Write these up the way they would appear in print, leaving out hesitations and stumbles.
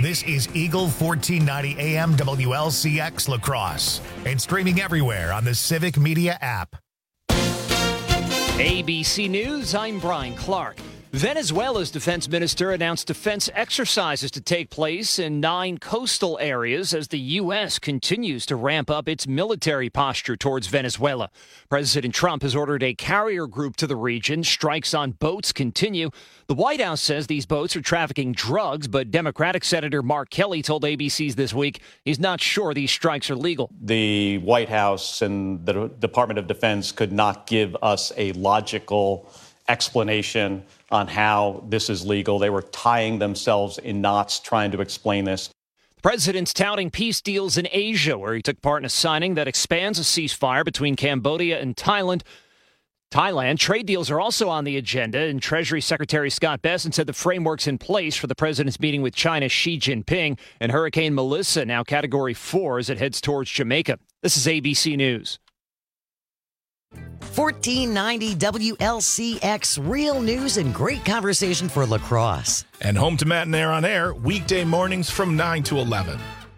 This is Eagle 1490 AM WLCX La Crosse and streaming everywhere on the Civic Media app. ABC News, I'm Brian Clark. Venezuela's defense minister announced defense exercises to take place in 9 coastal areas as the U.S. continues to ramp up its military posture towards Venezuela. President Trump has ordered a carrier group to the region. Strikes on boats continue. The White House says these boats are trafficking drugs, but Democratic Senator Mark Kelly told ABC's This Week he's not sure these strikes are legal. The White House and the Department of Defense could not give us a logical explanation on how this is legal. They were tying themselves in knots trying to explain this. The president's touting peace deals in Asia, where he took part in a signing that expands a ceasefire between Cambodia and Thailand. Trade deals are also on the agenda, and Treasury Secretary Scott Bessent said the framework's in place for the president's meeting with China's Xi Jinping. And Hurricane Melissa, now Category 4, as it heads towards Jamaica. This is ABC News. 1490 WLCX, real news and great conversation for La Crosse. And home to Matt and Air on Air, weekday mornings from 9 to 11.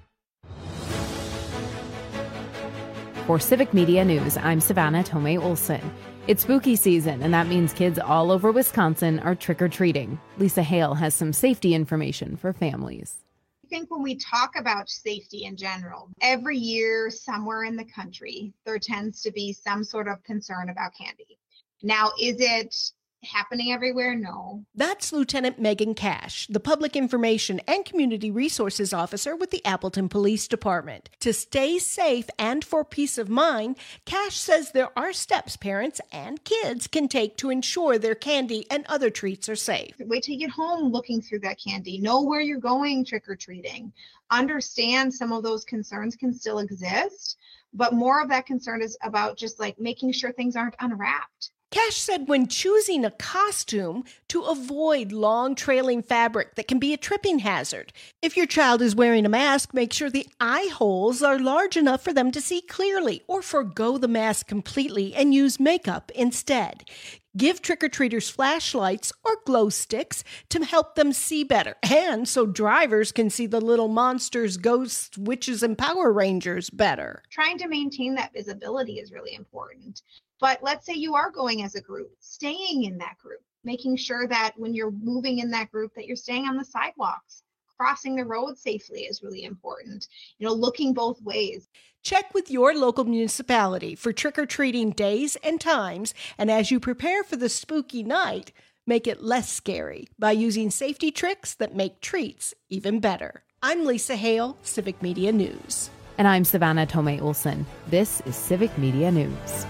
For Civic Media News, I'm Savannah Tomei Olson. It's spooky season, and that means kids all over Wisconsin are trick-or-treating. Lisa Hale has some safety information for families. I think when we talk about safety in general, every year somewhere in the country, there tends to be some sort of concern about candy. Now, is it happening everywhere? No. That's Lieutenant Megan Cash, the Public Information and Community Resources Officer with the Appleton Police Department. To stay safe and for peace of mind, Cash says there are steps parents and kids can take to ensure their candy and other treats are safe. Wait till you get home looking through that candy. Know where you're going trick-or-treating. Understand some of those concerns can still exist, but more of that concern is about just like making sure things aren't unwrapped. Cash said when choosing a costume to avoid long trailing fabric that can be a tripping hazard. If your child is wearing a mask, make sure the eye holes are large enough for them to see clearly, or forgo the mask completely and use makeup instead. Give trick-or-treaters flashlights or glow sticks to help them see better, and so drivers can see the little monsters, ghosts, witches, and Power Rangers better. Trying to maintain that visibility is really important. But let's say you are going as a group, staying in that group, making sure that when you're moving in that group that you're staying on the sidewalks. Crossing the road safely is really important. Looking both ways. Check with your local municipality for trick-or-treating days and times, and as you prepare for the spooky night, make it less scary by using safety tricks that make treats even better. I'm Lisa Hale, Civic Media News. And I'm Savannah Tomei Olson. This is Civic Media News.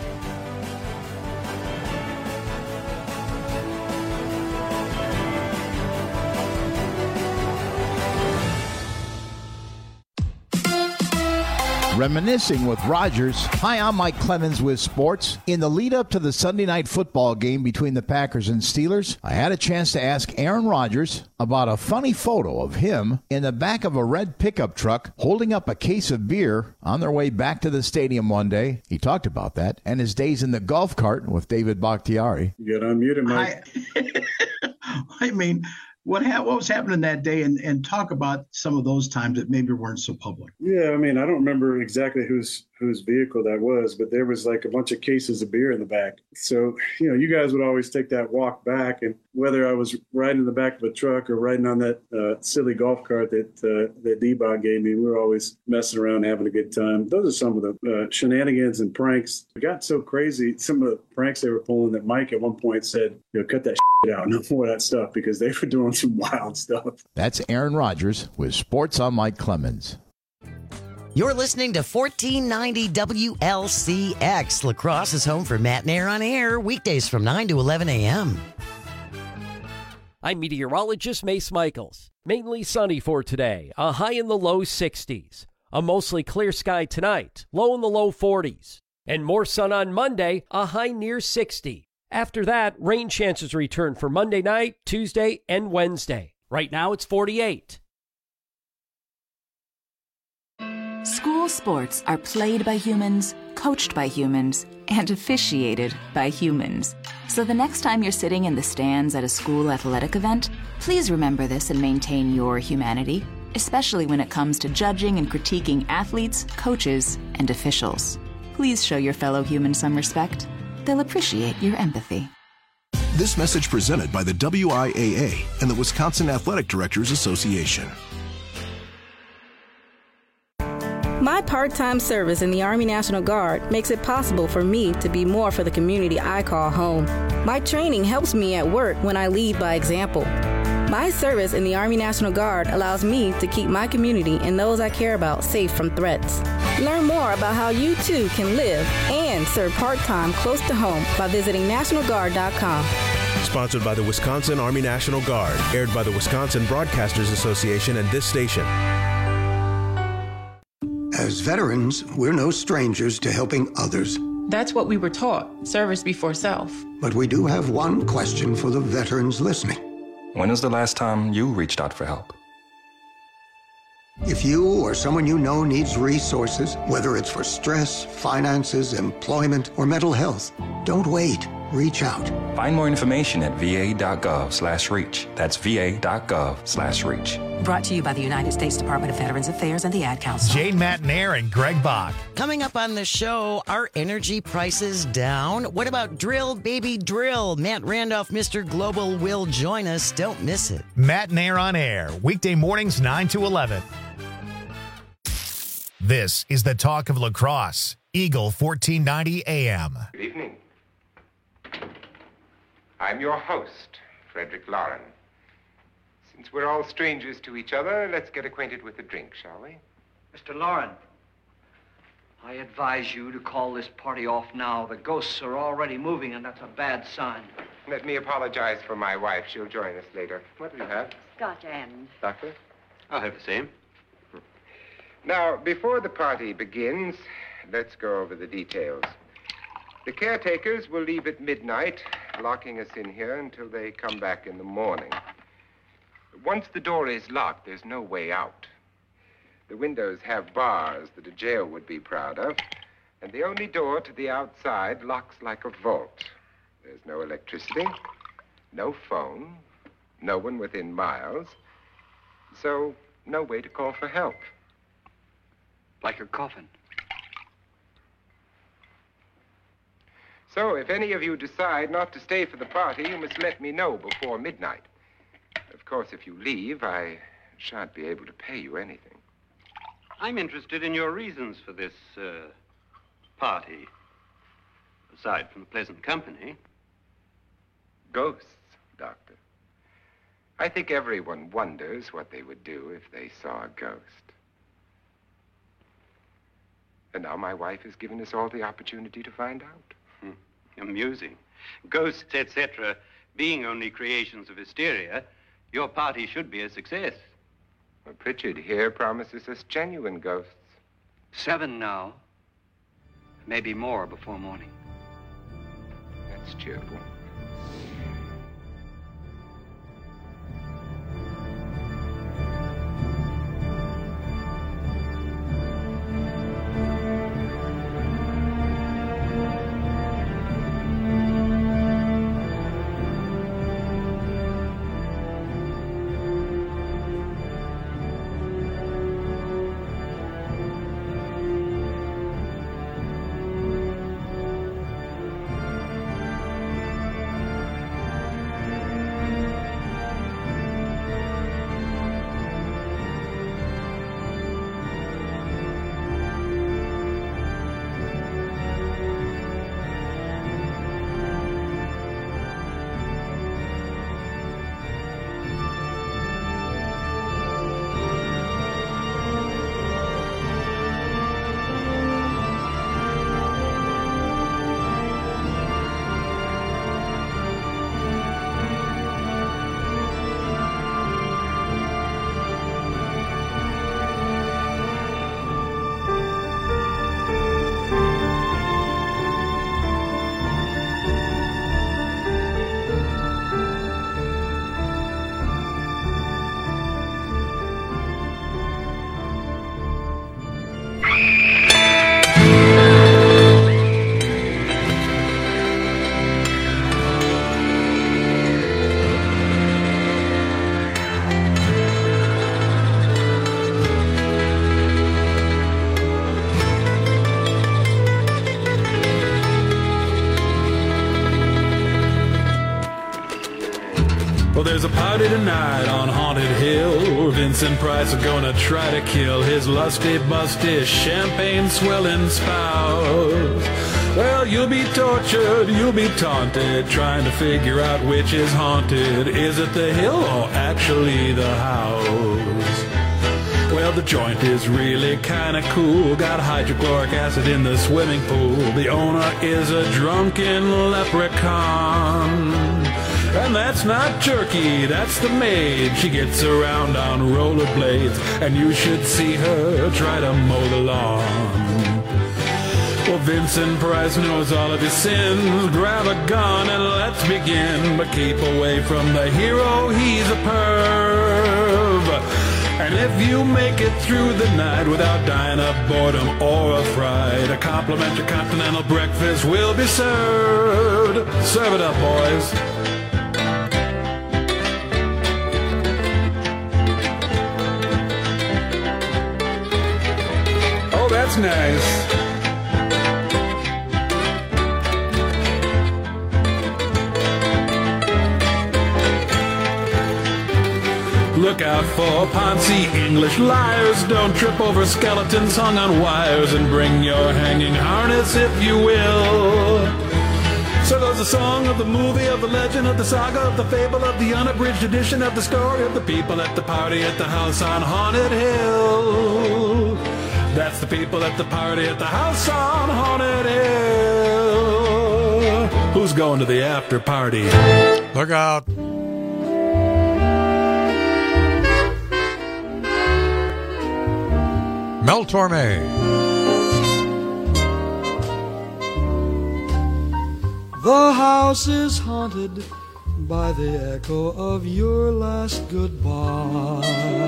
Reminiscing with Rogers. Hi, I'm Mike Clemens with sports. In the lead up to the Sunday night football game between the Packers and Steelers, I had a chance to ask Aaron Rodgers about a funny photo of him in the back of a red pickup truck holding up a case of beer on their way back to the stadium one day. He talked about that and his days in the golf cart with David Bakhtiari. You got unmuted, Mike. I mean, what was happening that day, and talk about some of those times that maybe weren't so public. Yeah, I mean, I don't remember exactly whose vehicle that was, but there was like a bunch of cases of beer in the back. So, you guys would always take that walk back, and whether I was riding in the back of a truck or riding on that silly golf cart that D-Bot gave me, we were always messing around, having a good time. Those are some of the shenanigans and pranks. It got so crazy, some of the pranks they were pulling, that Mike at one point said, cut that out, no more of that stuff, because they were doing some wild stuff. That's Aaron Rodgers with Sports on Mike Clemens. You're listening to 1490 WLCX. La Crosse is home for Matt and Air on Air, weekdays from 9 to 11 a.m. I'm meteorologist Mace Michaels. Mainly sunny for today, a high in the low 60s. A mostly clear sky tonight, low in the low 40s. And more sun on Monday, a high near 60. After that, rain chances return for Monday night, Tuesday, and Wednesday. Right now, it's 48. School School sports are played by humans, coached by humans, and officiated by humans. So the next time you're sitting in the stands at a school athletic event, please remember this and maintain your humanity, especially when it comes to judging and critiquing athletes, coaches, and officials. Please show your fellow humans some respect. They'll appreciate your empathy. This message presented by the WIAA and the Wisconsin Athletic Directors Association. My part-time service in the Army National Guard makes it possible for me to be more for the community I call home. My training helps me at work when I lead by example. My service in the Army National Guard allows me to keep my community and those I care about safe from threats. Learn more about how you too can live and serve part-time close to home by visiting NationalGuard.com. Sponsored by the Wisconsin Army National Guard, aired by the Wisconsin Broadcasters Association and this station. As veterans, we're no strangers to helping others. That's what we were taught, service before self. But we do have one question for the veterans listening. When was the last time you reached out for help? If you or someone you know needs resources, whether it's for stress, finances, employment, or mental health, don't wait. Reach out. Find more information at va.gov/reach. That's va.gov/reach. Brought to you by the United States Department of Veterans Affairs and the Ad Council. Jane Matnair and Greg Bach. Coming up on the show, are energy prices down? What about drill, baby, drill? Matt Randolph, Mr. Global, will join us. Don't miss it. Matnair on air, weekday mornings 9 to 11. This is the talk of lacrosse. Eagle 1490 AM. Good evening. I'm your host, Frederick Lauren. Since we're all strangers to each other, let's get acquainted with a drink, shall we? Mr. Lauren, I advise you to call this party off now. The ghosts are already moving, and that's a bad sign. Let me apologize for my wife. She'll join us later. What do you have? Scotch and... Doctor? I'll have the same. Now, before the party begins, let's go over the details. The caretakers will leave at midnight, locking us in here until they come back in the morning. Once the door is locked, there's no way out. The windows have bars that a jail would be proud of, and the only door to the outside locks like a vault. There's no electricity, no phone, no one within miles, so no way to call for help. Like a coffin. So if any of you decide not to stay for the party, you must let me know before midnight. Of course, if you leave, I shan't be able to pay you anything. I'm interested in your reasons for this, party. Aside from the pleasant company. Ghosts, Doctor. I think everyone wonders what they would do if they saw a ghost. And now my wife has given us all the opportunity to find out. Amusing. Ghosts, etc., being only creations of hysteria, your party should be a success. Well, Pritchard here promises us genuine ghosts. 7 now. Maybe more before morning. That's cheerful. party tonight on Haunted Hill. Vincent Price is gonna try to kill his lusty, busty, champagne swilling spouse. Well, you'll be tortured, you'll be taunted, trying to figure out which is haunted. Is it the hill or actually the house? Well, the joint is really kinda cool. Got hydrochloric acid in the swimming pool. The owner is a drunken leprechaun. And that's not Jerky, that's the maid. She gets around on rollerblades, and you should see her try to mow the lawn. Well, Vincent Price knows all of his sins. Grab a gun and let's begin. But keep away from the hero, he's a perv. And if you make it through the night without dying of boredom or a fright, a complimentary continental breakfast will be served. Serve it up, boys. Oh, that's nice. Look out for Ponzi English liars. Don't trip over skeletons hung on wires, and bring your hanging harness if you will. So goes the song of the movie, of the legend, of the saga, of the fable, of the unabridged edition of the story of the people at the party at the house on Haunted Hill. That's the people at the party at the house on Haunted Hill. Who's going to the after party? Look out. Mel Torme. The house is haunted by the echo of your last goodbye.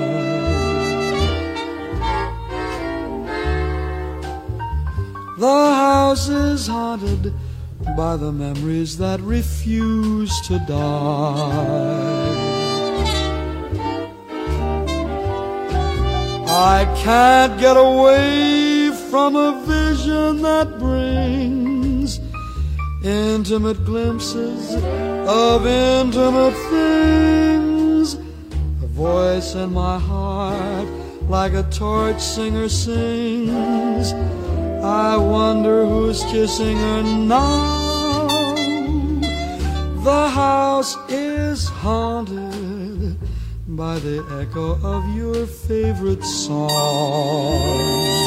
The house is haunted by the memories that refuse to die. I can't get away from a vision that brings intimate glimpses of intimate things. A voice in my heart like a torch singer sings. I wonder who's kissing her now. The house is haunted by the echo of your favorite song.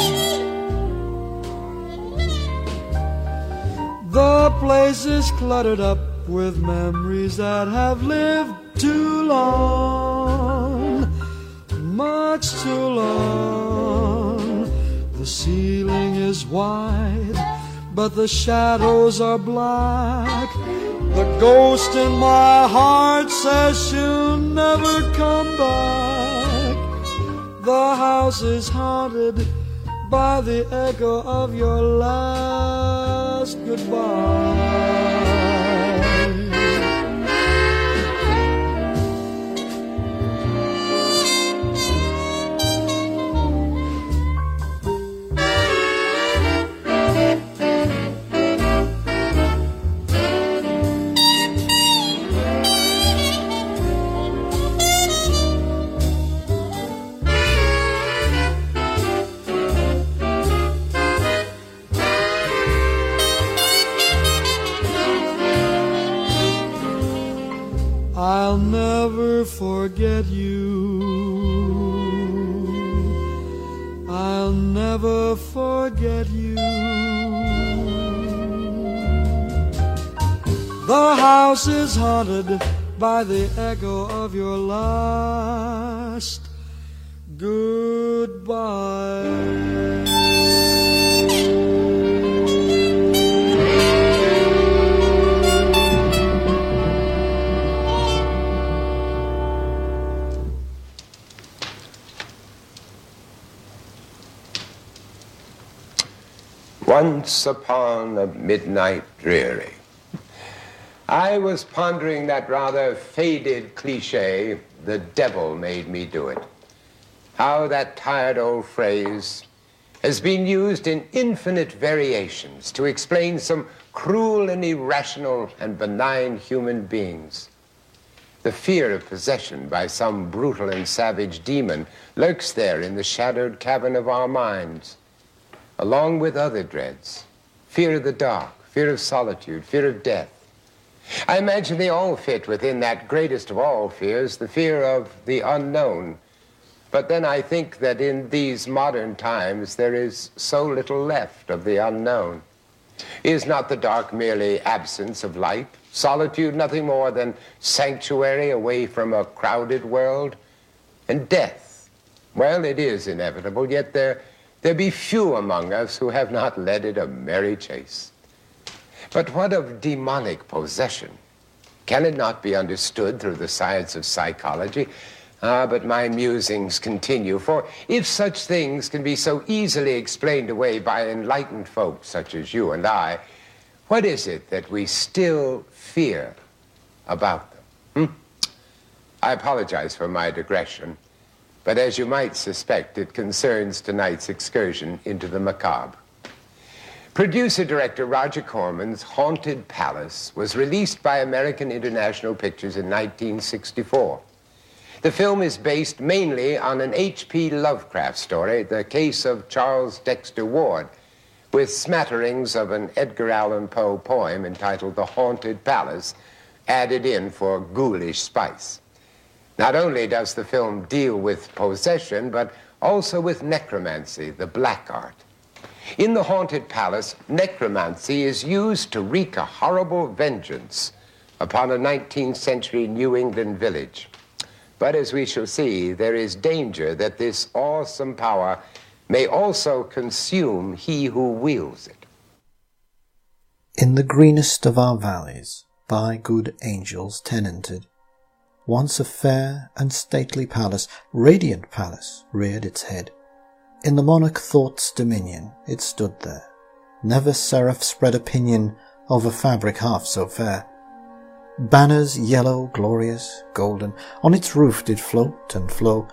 The place is cluttered up with memories that have lived too long, much too long. The ceiling is white, but the shadows are black. The ghost in my heart says she'll never come back. The house is haunted by the echo of your last goodbye. I'll never forget you. I'll never forget you. The house is haunted by the echo of your last goodbye. Once upon a midnight dreary, I was pondering that rather faded cliche, the devil made me do it. How that tired old phrase has been used in infinite variations to explain some cruel and irrational and benign human beings. The fear of possession by some brutal and savage demon lurks there in the shadowed cavern of our minds, along with other dreads. Fear of the dark, fear of solitude, fear of death. I imagine they all fit within that greatest of all fears, the fear of the unknown. But then I think that in these modern times there is so little left of the unknown. Is not the dark merely absence of light? Solitude nothing more than sanctuary away from a crowded world? And death, well, it is inevitable, yet there be few among us who have not led it a merry chase. But what of demonic possession? Can it not be understood through the science of psychology? But my musings continue, for if such things can be so easily explained away by enlightened folks such as you and I, what is it that we still fear about them? I apologize for my digression, but as you might suspect, it concerns tonight's excursion into the macabre. Producer-director Roger Corman's Haunted Palace was released by American International Pictures in 1964. The film is based mainly on an H.P. Lovecraft story, The Case of Charles Dexter Ward, with smatterings of an Edgar Allan Poe poem entitled The Haunted Palace, added in for ghoulish spice. Not only does the film deal with possession, but also with necromancy, the black art. In The Haunted Palace, necromancy is used to wreak a horrible vengeance upon a 19th century New England village. But as we shall see, there is danger that this awesome power may also consume he who wields it. In the greenest of our valleys, by good angels tenanted, once a fair and stately palace, radiant palace, reared its head. In the monarch thought's dominion it stood there. Never seraph spread a pinion over fabric half so fair. Banners yellow, glorious, golden, on its roof did float and flow.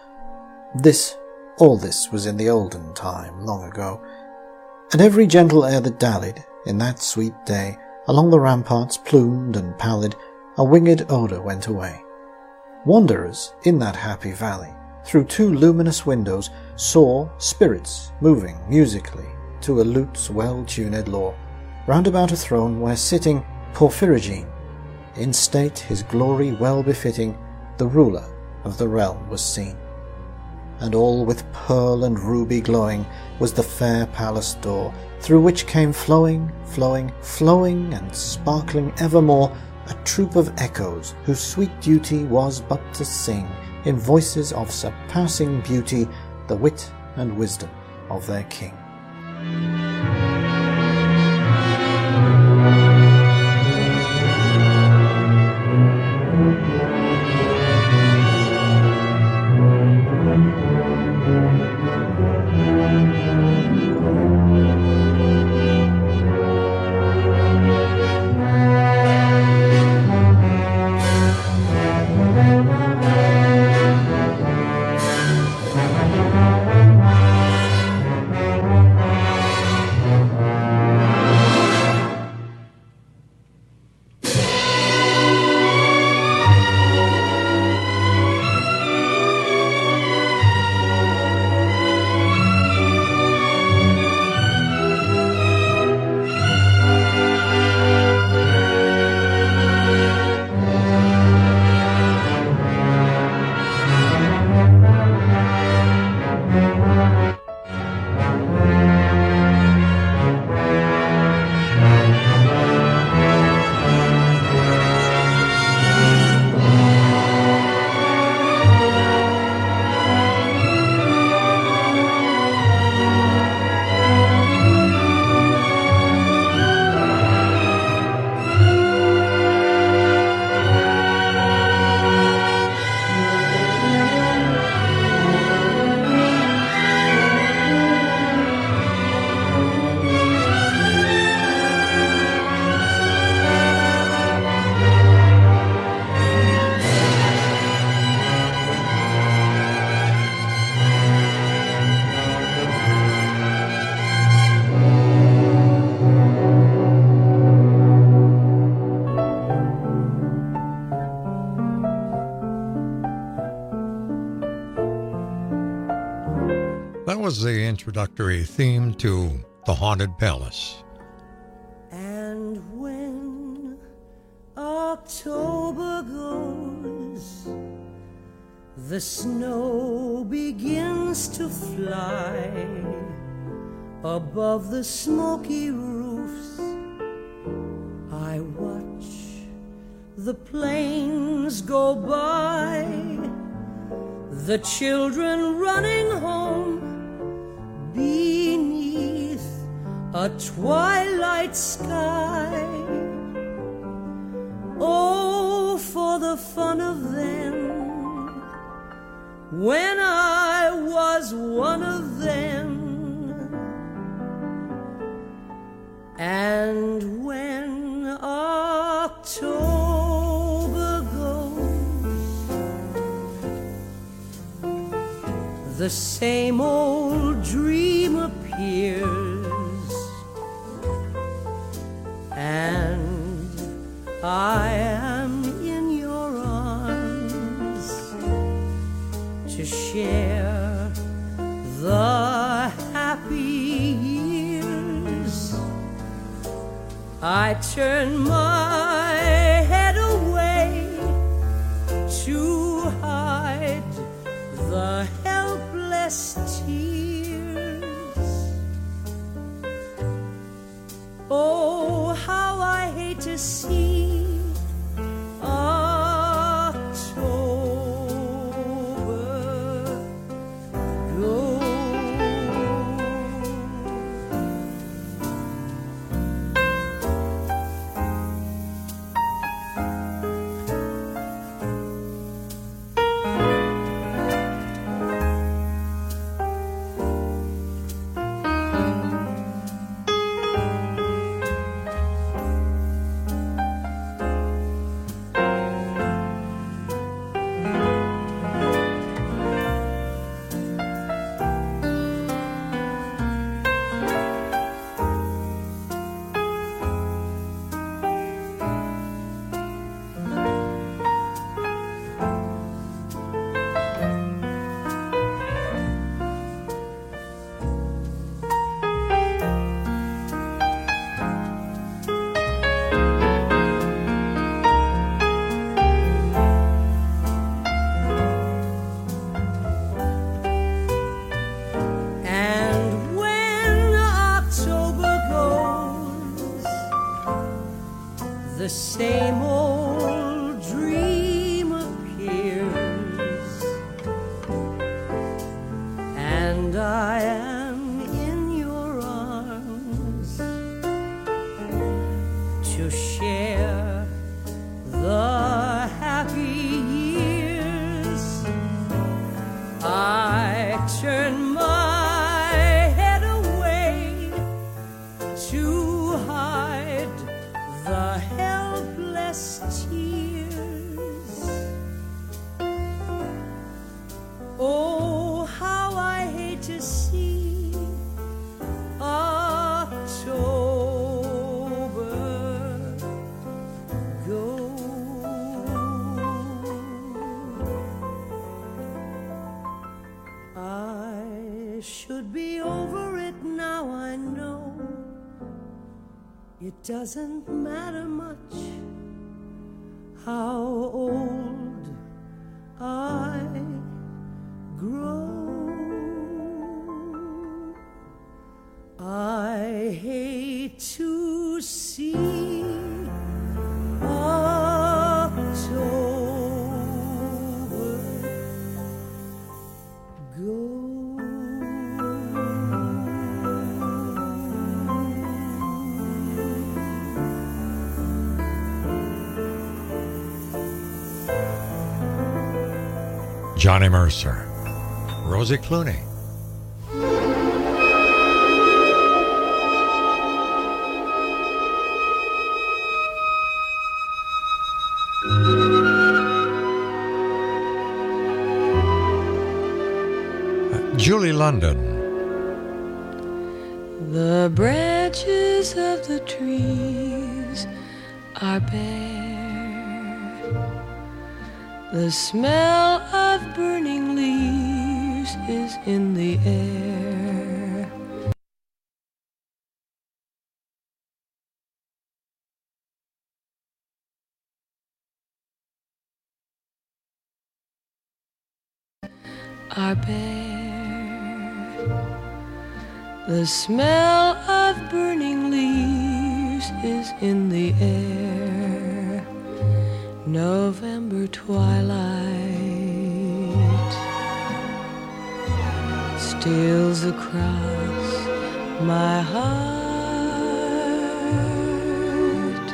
All this was in the olden time, long ago. And every gentle air that dallied, in that sweet day, along the ramparts plumed and pallid, a winged odour went away. Wanderers in that happy valley, through two luminous windows, saw spirits moving musically to a lute's well-tuned law, round about a throne where sitting Porphyrogene, in state his glory well befitting, the ruler of the realm was seen. And all with pearl and ruby glowing was the fair palace door, through which came flowing, flowing, flowing, and sparkling evermore a troop of echoes, whose sweet duty was but to sing, in voices of surpassing beauty, the wit and wisdom of their king. That was the introductory theme to The Haunted Palace. And when October goes, the snow begins to fly above the smoky roofs. I watch the planes go by, the children running home beneath a twilight sky. Oh, for the fun of them, when I was one of them. And when October goes, the same old dream appears, and I am in your arms to share the happy years. I turn my head away to hide the helpless tears. Oh, how I hate to see October go. The same old dream appears, and I am in your arms to share the happy years. I turn my head away to hide the helpless tears. Oh, how I hate to see October go. I should be over it now, I know. It doesn't matter much how old I grow. I hate to see October go. Johnny Mercer, Rosie Clooney. Julie London. The branches of the trees are bare. The smell of burning leaves leaves is in the air. Are bare. The smell of burning leaves is in the air. November twilight steals across my heart.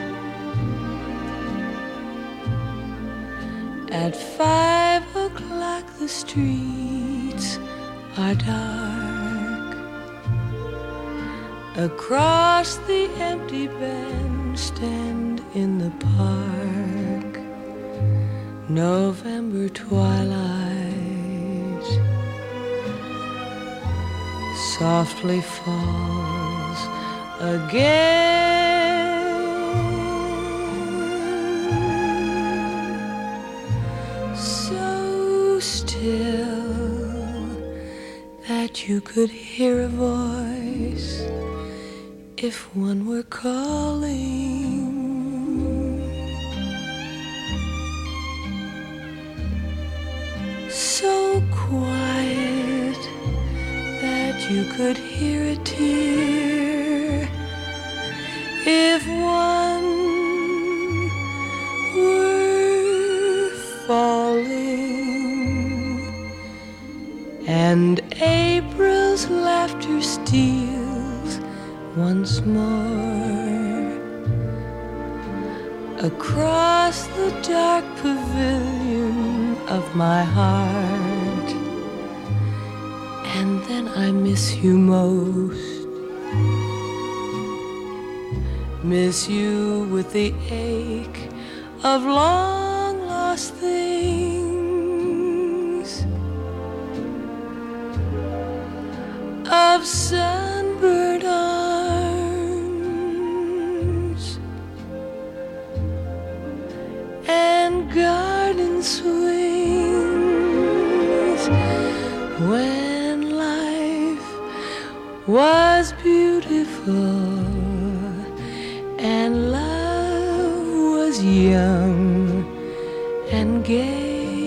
At 5 o'clock the streets are dark. Across the empty bandstand in the park, November twilight softly falls again, so still that you could hear a voice if one were calling. So quiet that you could hear a tear if one were falling. And April's laughter steals once more across the dark pavilion of my heart. And then I miss you most, miss you with the ache of long lost things, of sunburned arms and garden swings, when life was beautiful and love was young and gay.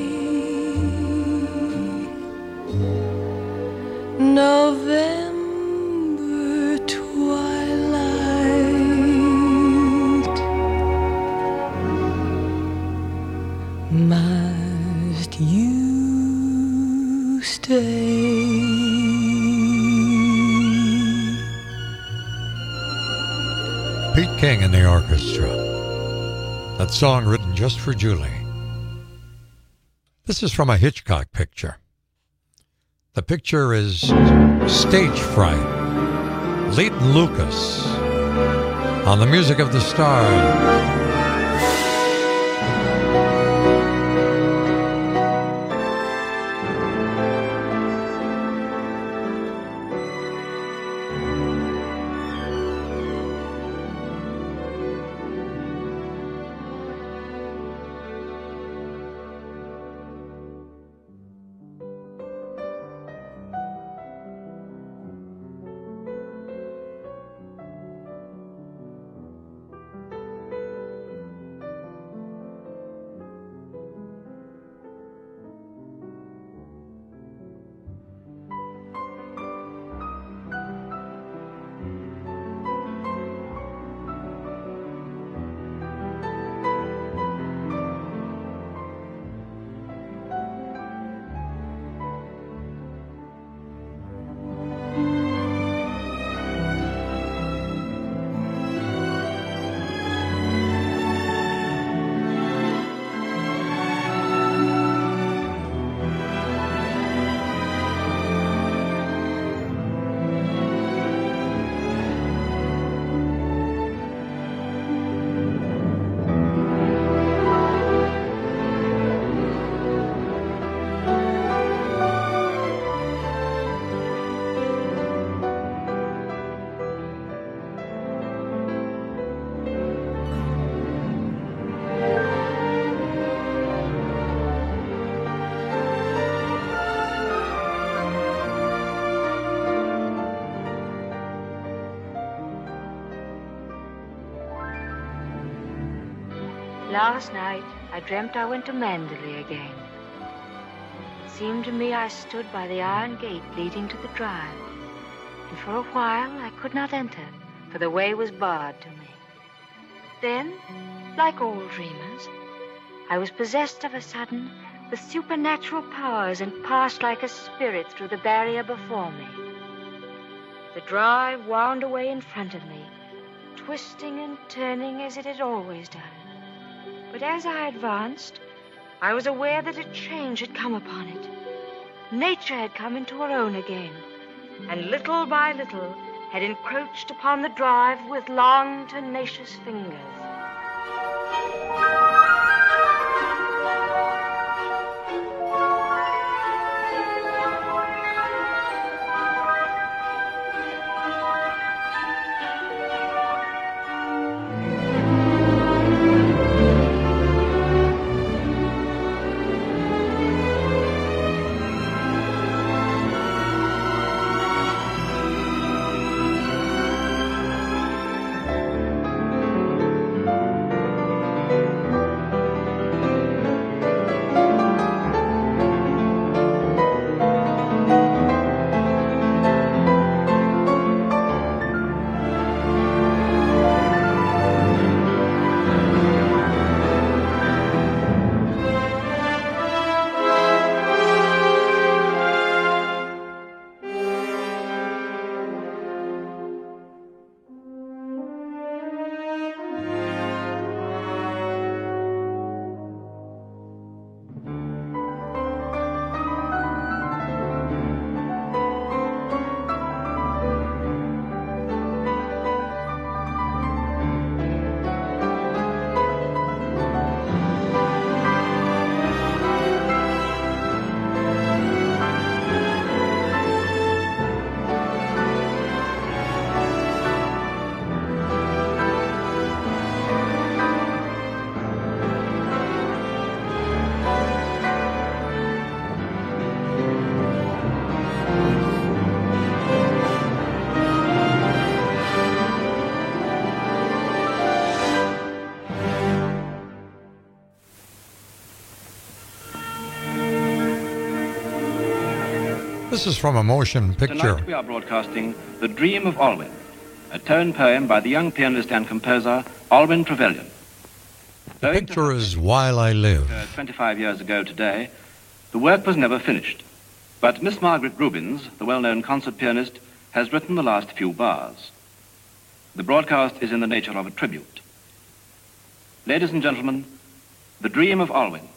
November twilight, must you stay? Pete King and the orchestra. That song written just for Julie. This is from a Hitchcock picture. The picture is Stage Fright. Leighton Lucas on the music of the stars. Last night, I dreamt I went to Manderley again. It seemed to me I stood by the iron gate leading to the drive, and for a while I could not enter, for the way was barred to me. Then, like all dreamers, I was possessed of a sudden with supernatural powers and passed like a spirit through the barrier before me. The drive wound away in front of me, twisting and turning as it had always done. But as I advanced, I was aware that a change had come upon it. Nature had come into her own again, and little by little had encroached upon the drive with long, tenacious fingers. This is from a motion picture. Tonight we are broadcasting The Dream of Alwyn, a tone poem by the young pianist and composer Alwyn Trevelyan. The picture is While I Live. 25 years ago today, the work was never finished. But Miss Margaret Rubins, the well-known concert pianist, has written the last few bars. The broadcast is in the nature of a tribute. Ladies and gentlemen, The Dream of Alwyn.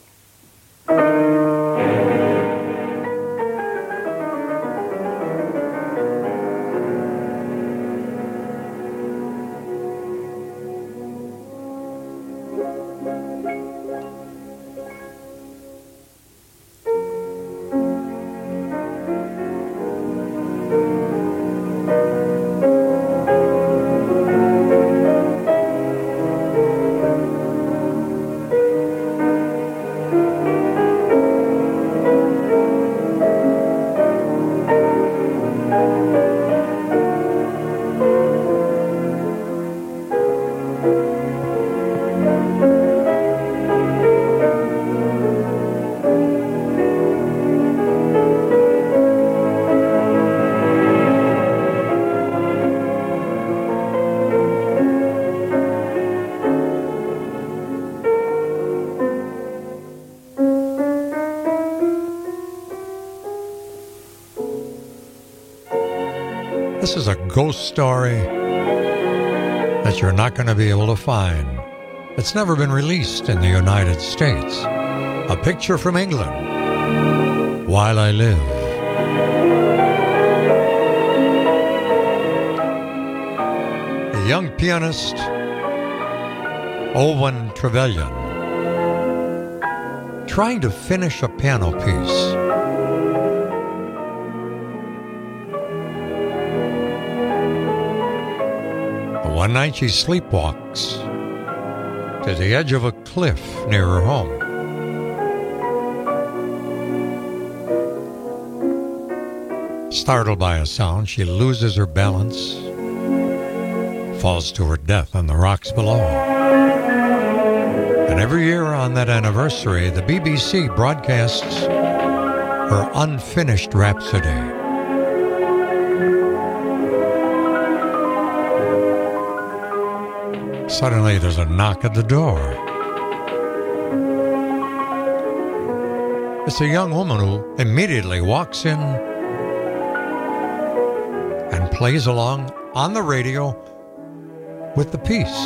This is a ghost story that you're not going to be able to find. It's never been released in the United States. A picture from England. While I Live. The young pianist Alwyn Trevelyan trying to finish a piano piece. One night she sleepwalks to the edge of a cliff near her home. Startled by a sound, she loses her balance, falls to her death on the rocks below. And every year on that anniversary, the BBC broadcasts her unfinished Rhapsody. Suddenly, there's a knock at the door. It's a young woman who immediately walks in and plays along on the radio with the piece.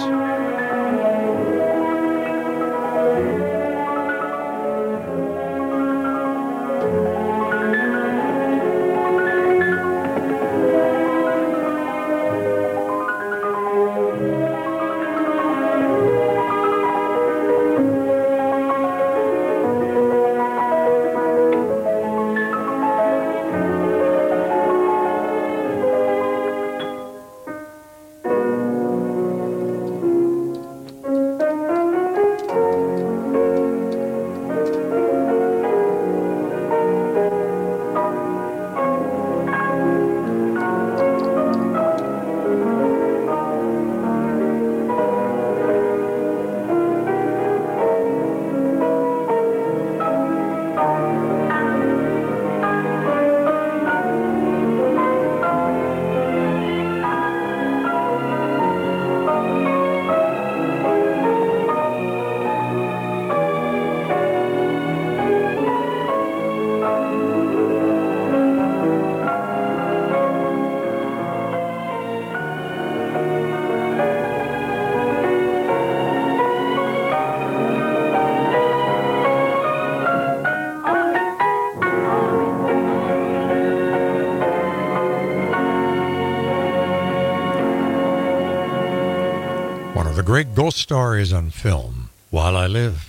One of the great ghost stories on film, While I Live.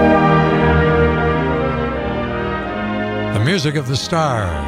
The music of the stars.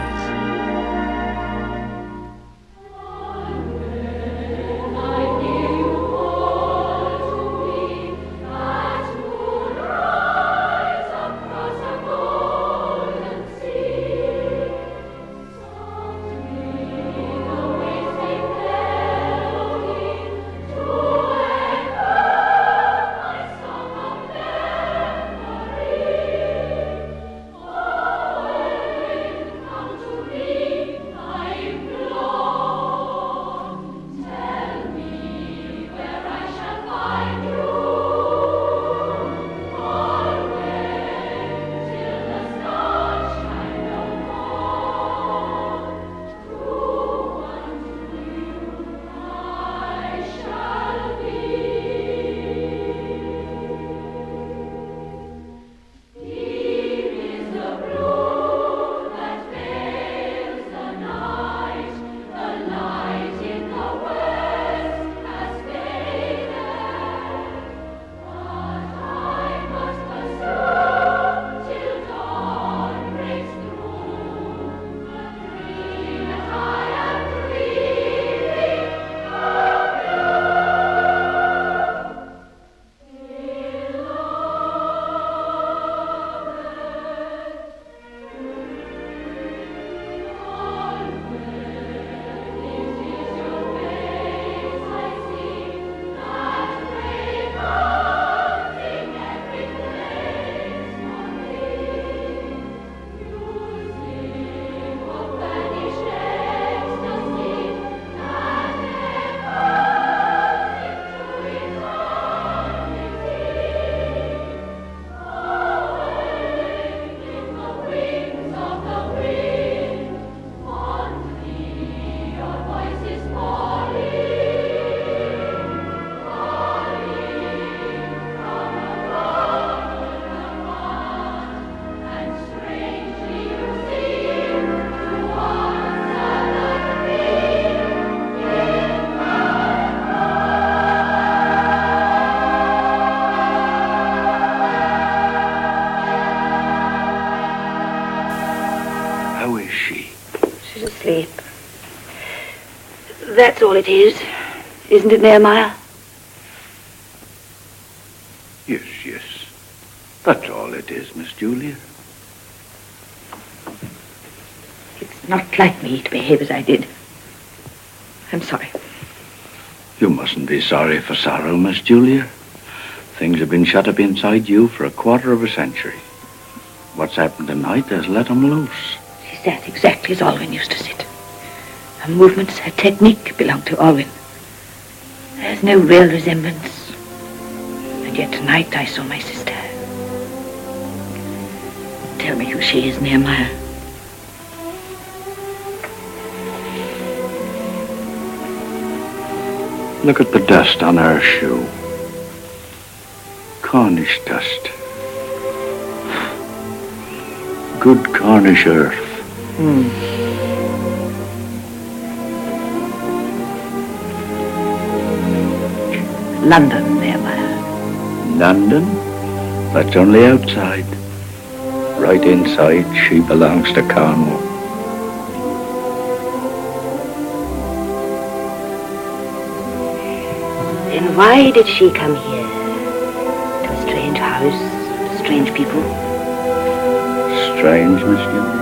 Asleep. That's all it is, isn't it, Nehemiah? Yes, yes. That's all it is, Miss Julia. It's not like me to behave as I did. I'm sorry. You mustn't be sorry for sorrow, Miss Julia. Things have been shut up inside you for a quarter of a century. What's happened tonight has let them loose. She sat exactly as Alwyn used to sit. Her movements, her technique belonged to Alwyn. There's no real resemblance. And yet tonight I saw my sister. Tell me who she is, Nehemiah. Look at the dust on her shoe. Cornish dust. Good Cornish earth. London, Nehemiah. London? That's only outside. Right inside, she belongs to Cornwall. Then why did she come here? To a strange house, to strange people? Strange, Miss Julie?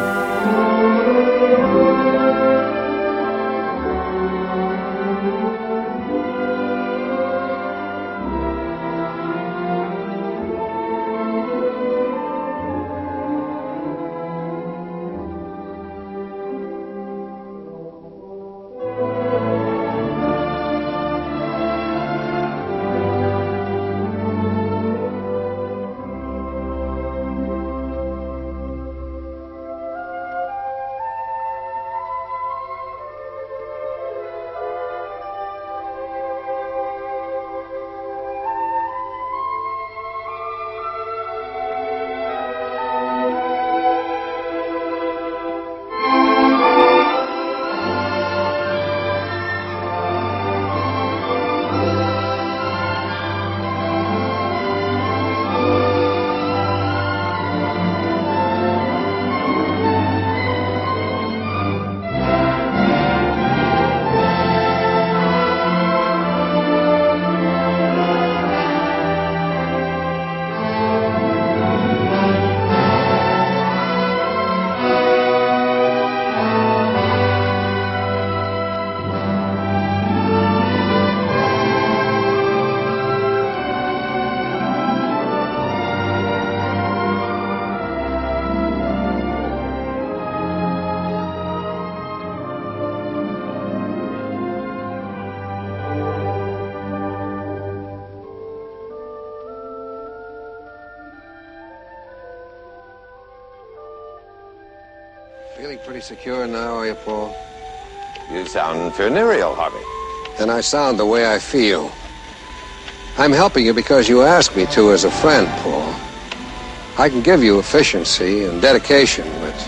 Feeling pretty secure now, are you, Paul? You sound funereal, Harvey. Then I sound the way I feel. I'm helping you because you asked me to as a friend, Paul. I can give you efficiency and dedication, but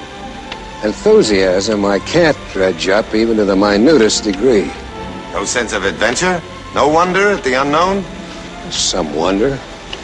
enthusiasm I can't dredge up even to the minutest degree. No sense of adventure? No wonder at the unknown? Some wonder.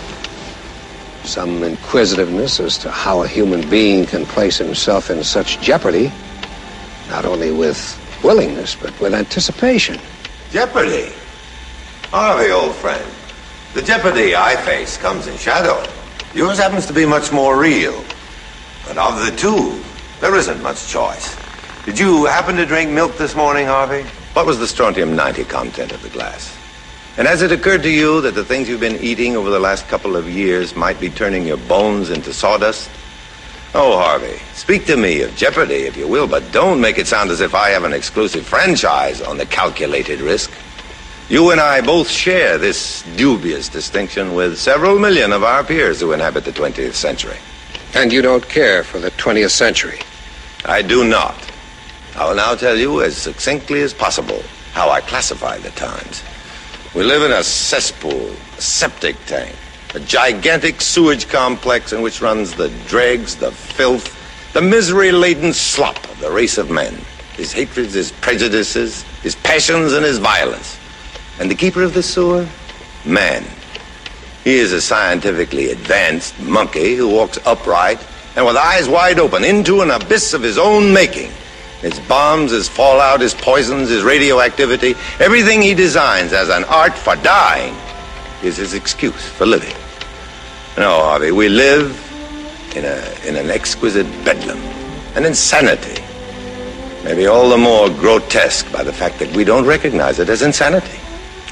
Some inquisitiveness as to how a human being can place himself in such jeopardy, not only with willingness, but with anticipation. Jeopardy? Harvey, old friend, the jeopardy I face comes in shadow. Yours happens to be much more real. But of the two, there isn't much choice. Did you happen to drink milk this morning, Harvey? What was the strontium-90 content of the glass? And has it occurred to you that the things you've been eating over the last couple of years might be turning your bones into sawdust? Oh, Harvey, speak to me of jeopardy, if you will, but don't make it sound as if I have an exclusive franchise on the calculated risk. You and I both share this dubious distinction with several million of our peers who inhabit the 20th century. And you don't care for the 20th century? I do not. I will now tell you as succinctly as possible how I classify the times. We live in a cesspool, a septic tank, a gigantic sewage complex in which runs the dregs, the filth, the misery-laden slop of the race of men, his hatreds, his prejudices, his passions, and his violence. And the keeper of the sewer? Man. He is a scientifically advanced monkey who walks upright and with eyes wide open into an abyss of his own making. His bombs, his fallout, his poisons, his radioactivity, everything he designs as an art for dying is his excuse for living. No, Harvey, we live in an exquisite bedlam, an insanity, maybe all the more grotesque by the fact that we don't recognize it as insanity.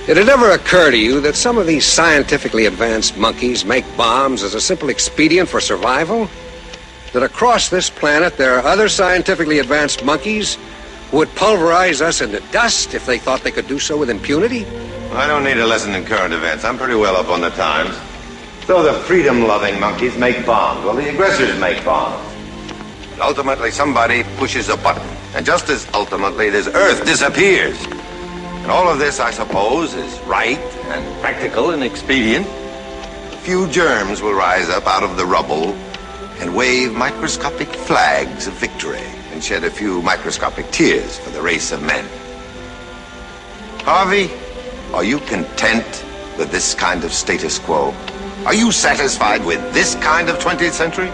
Did it ever occur to you that some of these scientifically advanced monkeys make bombs as a simple expedient for survival? That across this planet there are other scientifically advanced monkeys who would pulverize us into dust if they thought they could do so with impunity? I don't need a lesson in current events. I'm pretty well up on the times. So the freedom-loving monkeys make bombs. Well, the aggressors make bombs. And ultimately, somebody pushes a button. And just as ultimately, this Earth disappears. And all of this, I suppose, is right and practical and expedient. A few germs will rise up out of the rubble and wave microscopic flags of victory and shed a few microscopic tears for the race of men. Harvey, are you content with this kind of status quo? Are you satisfied with this kind of 20th century?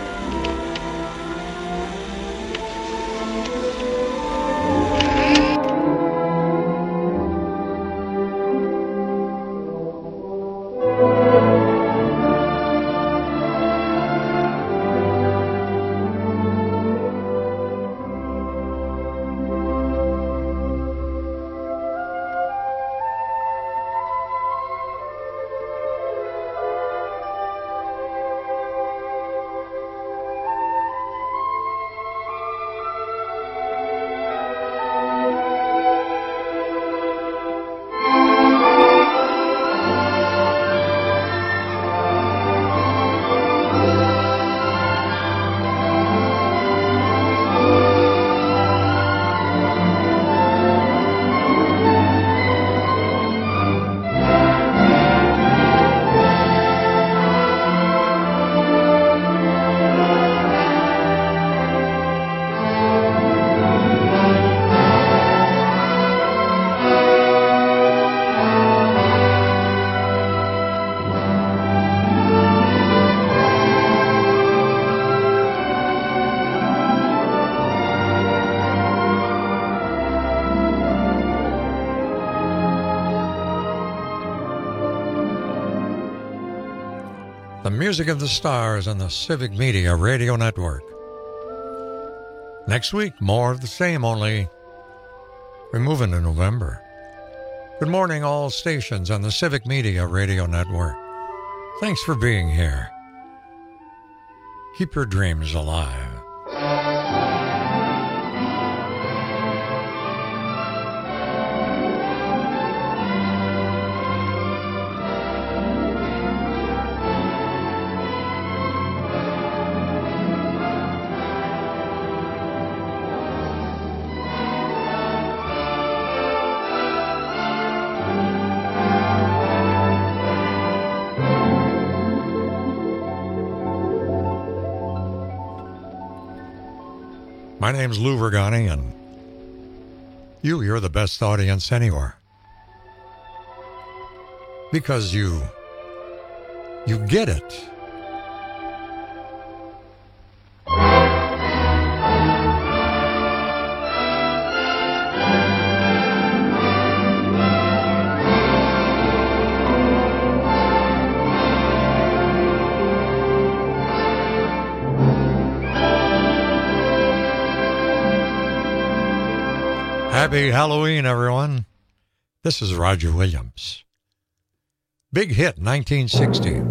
The music of the stars on the Civic Media Radio Network. Next week, more of the same, only we're moving to November. Good morning, all stations on the Civic Media Radio Network. Thanks for being here. Keep your dreams alive. My name's Lou Vergani, and you're the best audience anywhere. Because you get it. Happy Halloween, everyone. This is Roger Williams. Big hit, 1960.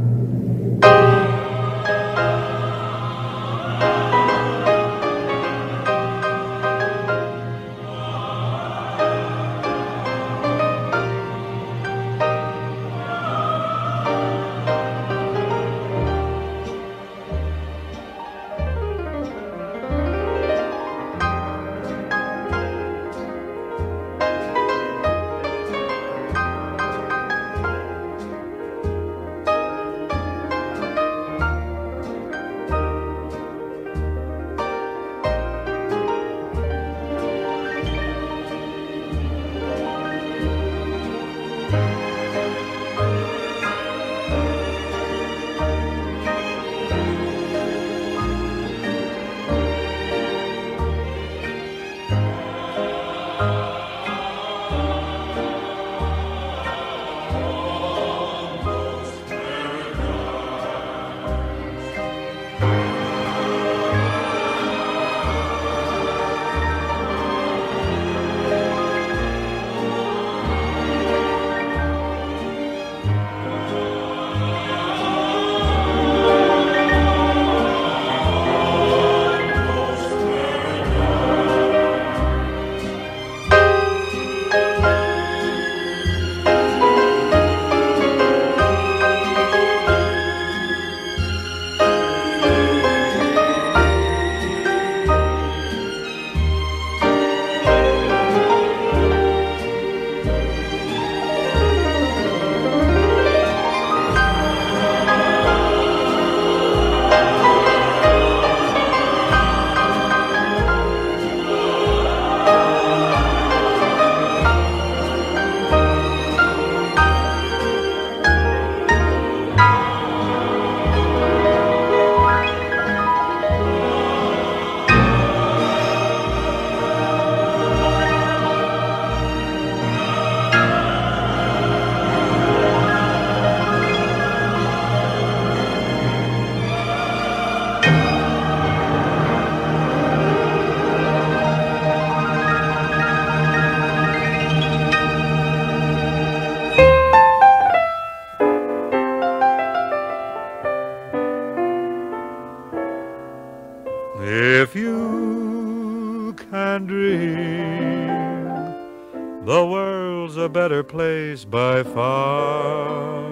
the world's a better place by far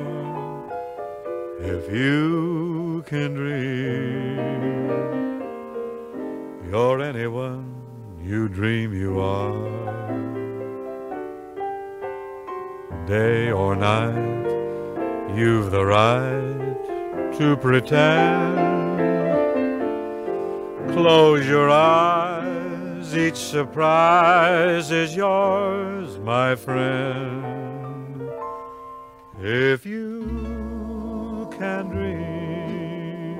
if you can dream you're anyone you dream you are. Day or night, you've the right to pretend. Close your eyes, each surprise is yours, my friend. If you can dream,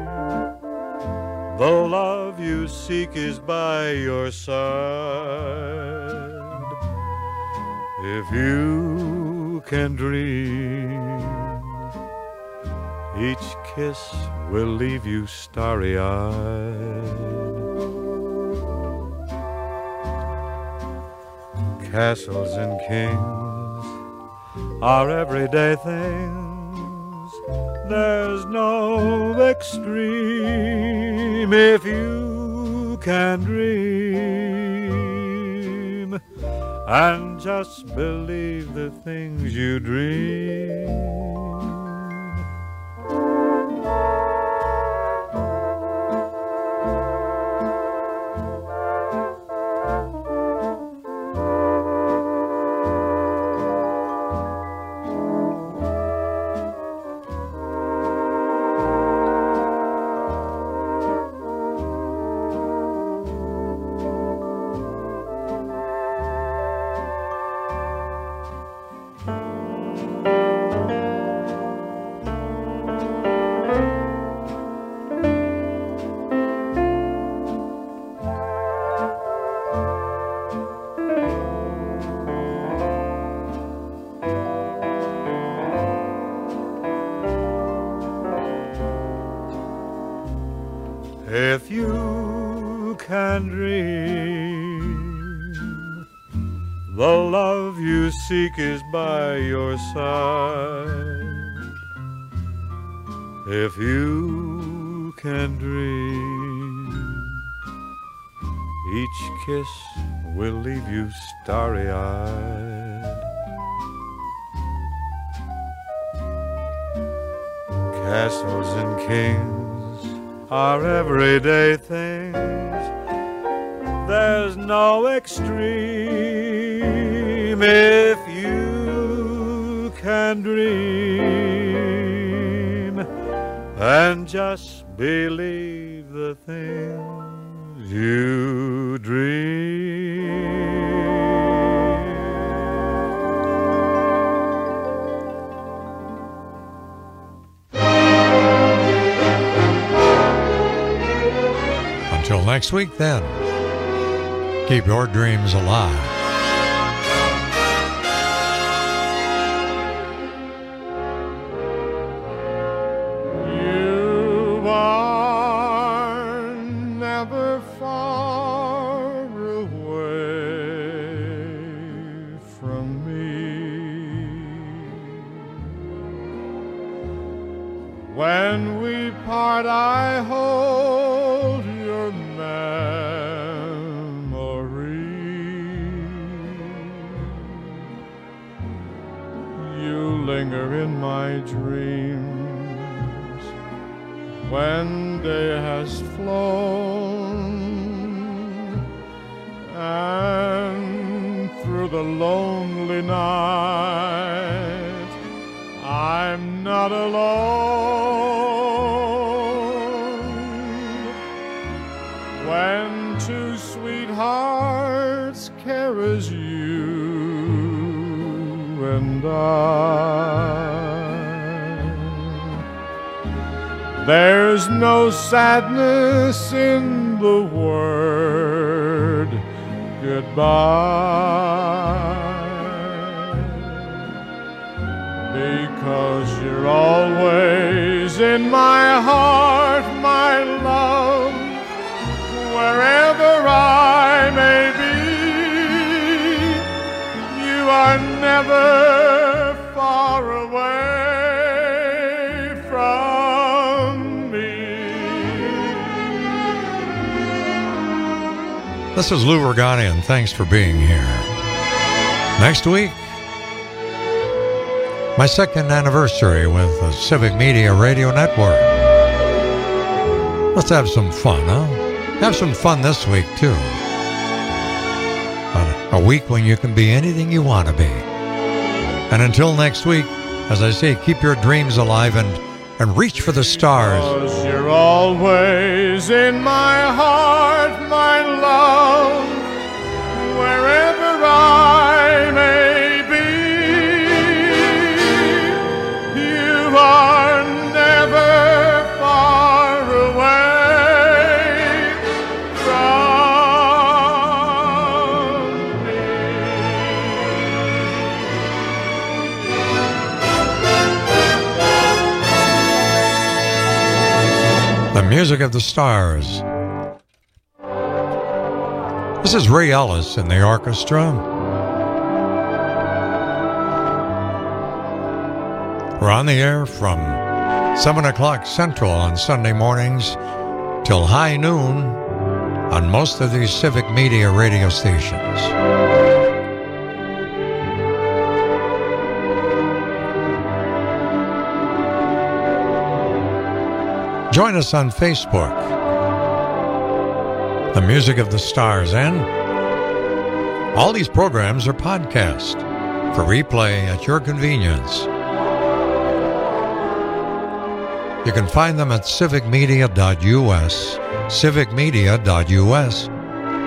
the love you seek is by your side. If you can dream, each kiss will leave you starry-eyed. Castles and kings are everyday things. There's no extreme if you can dream and just believe the things you dream. If you can dream, the love you seek is by your side. If you can dream, each kiss will leave you starry-eyed. Castles and kings are everyday things. There's no extreme if you can dream and just believe the things you dream. Until next week, then, keep your dreams alive. You are never far away from me. When we part, I hold your memory. You linger in my dreams when day has flown, and through the lonely night I'm not alone. When two sweethearts care as you and there's no sadness in the word goodbye, because you're always in my heart, my love, wherever I may be. You are never far away from me. This is Lou Regani, and thanks for being here. Next week, my second anniversary with the Civic Media Radio Network. Let's have some fun, huh? Have some fun this week, too. A week when you can be anything you want to be. And until next week, as I say, keep your dreams alive and reach for the stars. 'Cause you're always in my heart, my love, wherever I may be. You are never far away from me. The music of the stars. This is Ray Ellis in the orchestra. We're on the air from 7 o'clock Central on Sunday mornings till high noon on most of these Civic Media radio stations. Join us on Facebook, The Music of the Stars, and all these programs are podcast for replay at your convenience. You can find them at civicmedia.us, civicmedia.us,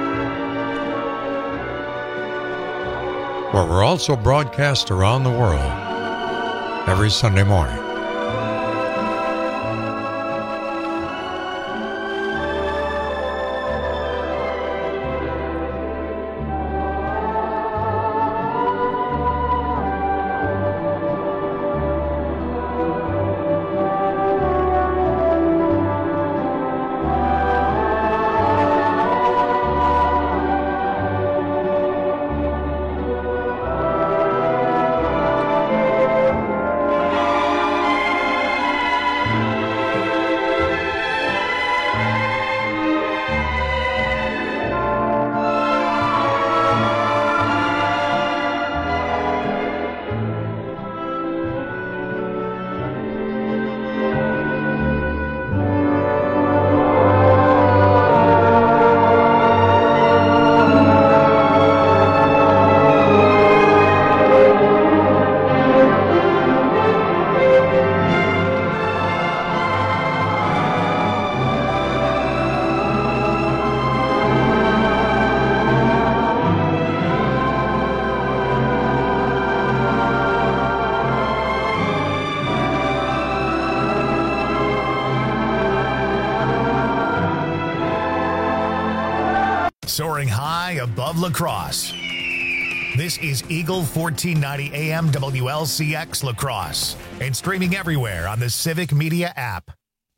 where we're also broadcast around the world every Sunday morning. Soaring high above La Crosse. This is Eagle 1490 AM WLCX La Crosse and streaming everywhere on the Civic Media app.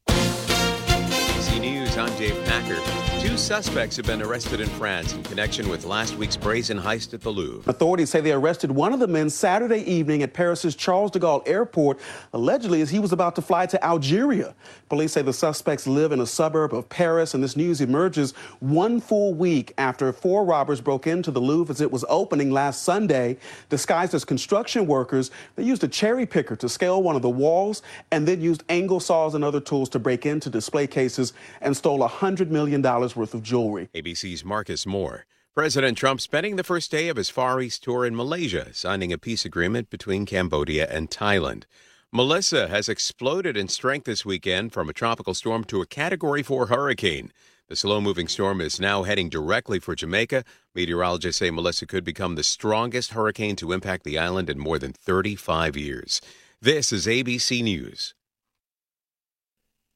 ABC News, I'm Dave Packer. Two suspects have been arrested in France in connection with last week's brazen heist at the Louvre. Authorities say they arrested one of the men Saturday evening at Paris's Charles de Gaulle Airport, allegedly as he was about to fly to Algeria. Police say the suspects live in a suburb of Paris, and this news emerges one full week after four robbers broke into the Louvre as it was opening last Sunday. Disguised as construction workers, they used a cherry picker to scale one of the walls and then used angle saws and other tools to break into display cases and stole $100 million worth of jewelry. ABC's Marcus Moore. President Trump spending the first day of his Far East tour in Malaysia, signing a peace agreement between Cambodia and Thailand. Melissa has exploded in strength this weekend from a tropical storm to a Category 4 hurricane. The slow-moving storm is now heading directly for Jamaica. Meteorologists say Melissa could become the strongest hurricane to impact the island in more than 35 years. This is ABC News.